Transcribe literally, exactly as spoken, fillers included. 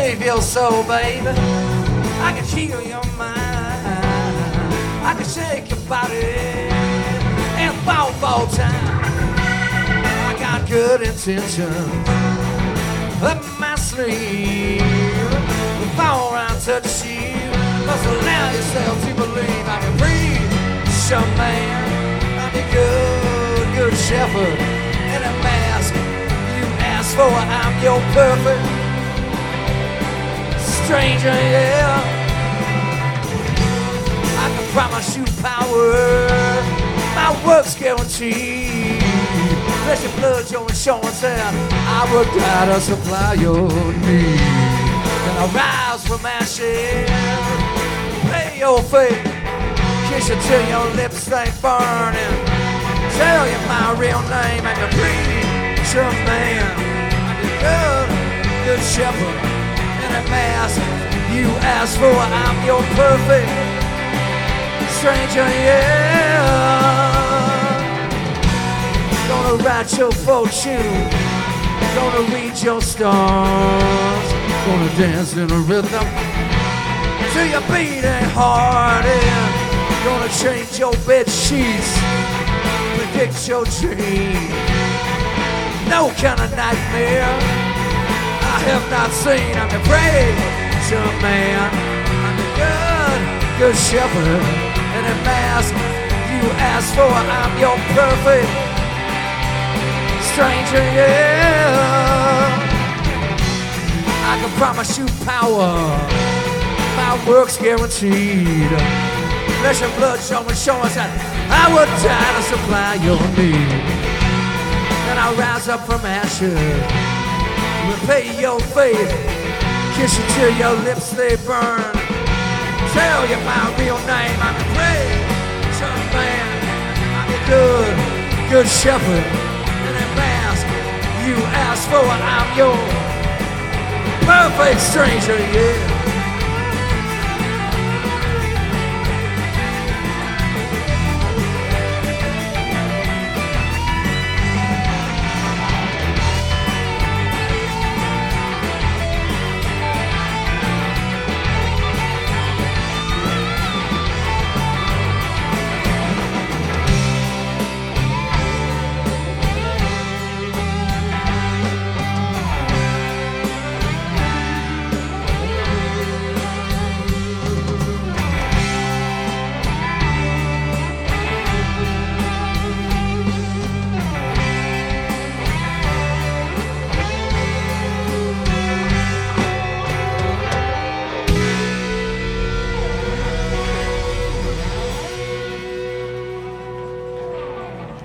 save your soul, baby. I can heal your mind. I can shake your body and fall for time. I got good intentions up my sleeve. Before I touch you, must allow yourself to believe I can breathe. Some man, I'm a good, good shepherd in a mask. You asked for, I'm your perfect stranger, yeah. I can promise you power, my work's guaranteed. Flesh and blood, your insurance, and I will die to supply your need. Then I rise from ashes, pay your fate, kiss you till your lips stay burning, tell you my real name, I'm a preacher man. I'm a good, good shepherd in a mask. You asked for, I'm your perfect stranger, yeah. Gonna write your fortune, gonna read your stars, gonna dance in a rhythm to your beating heart, yeah. Gonna change your bed sheets, predict your dreams. No kind of nightmare I have not seen. I'm the preacher man, I'm the good, good shepherd in a mask. You asked for, I'm your perfect stranger, yeah. I can promise you power, my work's guaranteed. Flesh and blood, show me, show us that I would die to supply your need. Then I rise up from ashes, repay your faith, kiss you till your lips they burn, tell you my real name. I'm a preacher man, I'm a good, good shepherd in a mask. You asked for, I'm your perfect stranger, yeah.